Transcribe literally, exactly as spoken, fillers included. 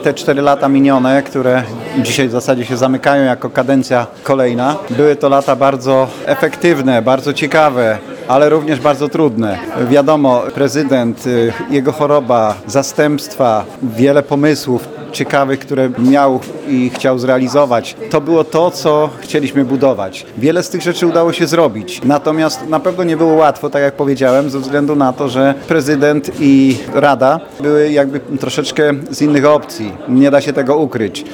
Te cztery lata minione, które dzisiaj w zasadzie się zamykają jako kadencja kolejna, były to lata bardzo efektywne, bardzo ciekawe, ale również bardzo trudne. Wiadomo, prezydent, jego choroba, zastępstwa, wiele pomysłów ciekawych, które miał i chciał zrealizować. To było to, co chcieliśmy budować. Wiele z tych rzeczy udało się zrobić. Natomiast na pewno nie było łatwo, tak jak powiedziałem, ze względu na to, że prezydent i Rada były jakby troszeczkę z innych opcji. Nie da się tego ukryć.